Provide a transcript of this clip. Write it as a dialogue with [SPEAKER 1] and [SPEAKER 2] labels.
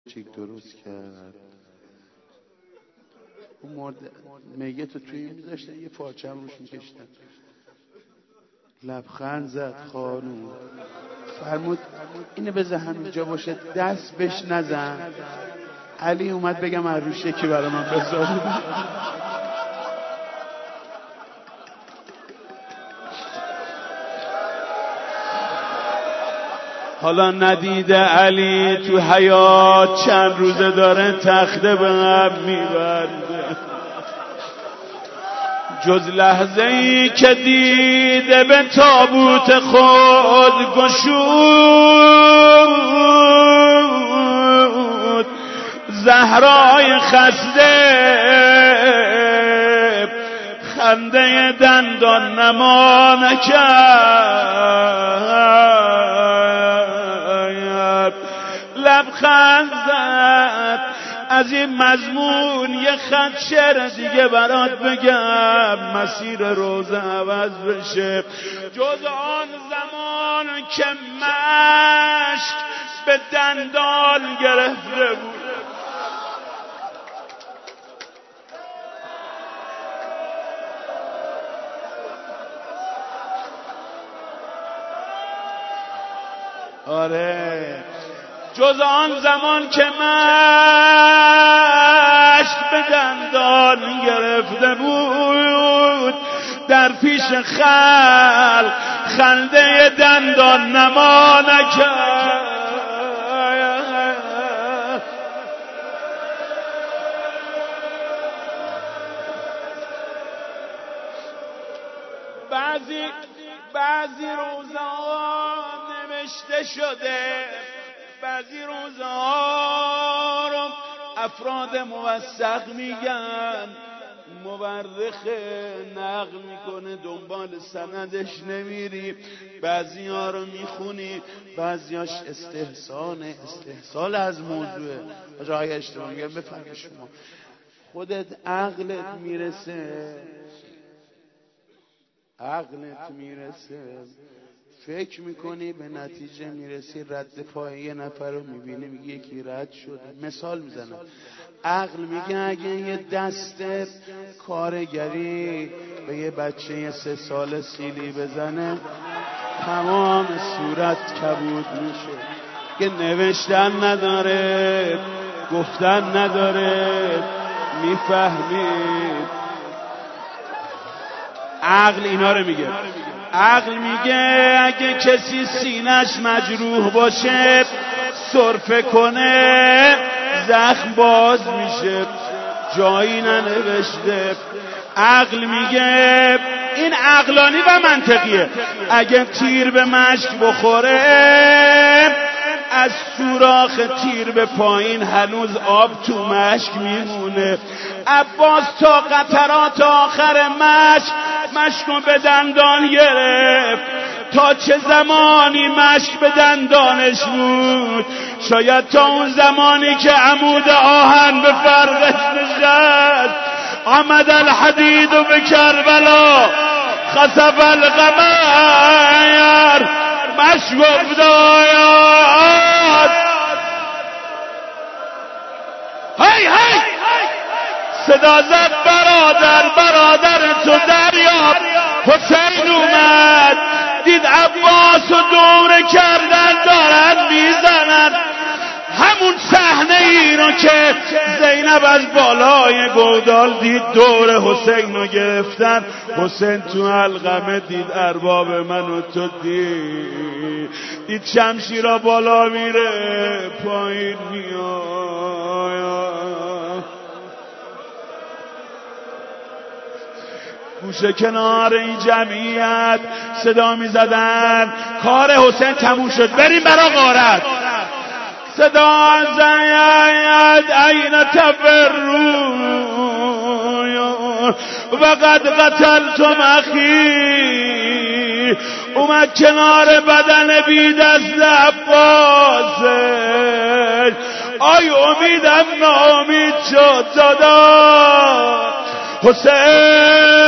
[SPEAKER 1] چیک درست کرد. اون مرد میگه تو توی میذاشتن یه پارچه هم روش میکشتن. لبخند زد خانوم، فرمود اینو بذار همینجا باشه، دست بهش نزن. علی اومد بگم از روش یکی برای من بذاری. حالا ندیده علی تو حیات چند روزه داره تخته به هم میبرده، جز لحظه ای که دیده به تابوت خود گشود، زهرای خسته خنده دندان نما نکرد، لبخند زد. از این مضمون یه خط شعر دیگه برات بگم، مسیر روزه عوض بشه. جز آن زمان که مشک به دندان گرفته بود، آره جز آن زمان که مشک به دندان گرفته بود، در پیش خلق خنده دندان نما نکرد. بعضی روزها نوشته شده، بعضی روزها رو افراد موثق میگن، مورخ نقل میکنه، دنبال سندش نمیری، بعضی ها رو میخونی، بعضیاش استحصال از موضوعه. جای اشتباه میگم بفرمایید شما خودت عقلت میرسه فکر میکنی به نتیجه میرسی، رد پای یه نفر رو میبینی میگی یکی رد شده. مثال میزنم، عقل میگه اگه یه دست کارگری به یه بچه 3 ساله سیلی بزنه تمام صورت کبود میشه، که نوشتن نداره، گفتن نداره، میفهمید. عقل اینا رو میگه. عقل میگه اگه کسی سینش مجروح باشه سرفه کنه زخم باز میشه، جایی ننوشته. عقل میگه، این عقلانی و منطقیه، اگه تیر به مشک بخوره از سوراخ تیر به پایین هنوز آب تو مشک میمونه. عباس تا قطرات آخر مشکو به دندان گرفت. تا چه زمانی مشک به دندانش بود؟ شاید تا اون زمانی که عمود آهن به فرقش نشست. عمد الحدید به کربلا خسف القمر، مشک افتاد. هی هی صدا زد برادر تو دریاب. حسین اومد دید عباس و دوره کردن دارن میزنن، همون صحنه ای رو که زینب از بالای گودال دید دور حسین رو گرفتن. حسین تو علقمه دید ارباب منو تو دید شمشیرا بالا میره پایین میاد. گوشه کنار این جمعیت صدا می زدن کار حسین تموم شد، بریم برا غارت. صدا زید این تفرون و قد قتلتم اخی. اومد کنار بدن بی دست عباسش، آی امیدم ناامید شد دادا. حسین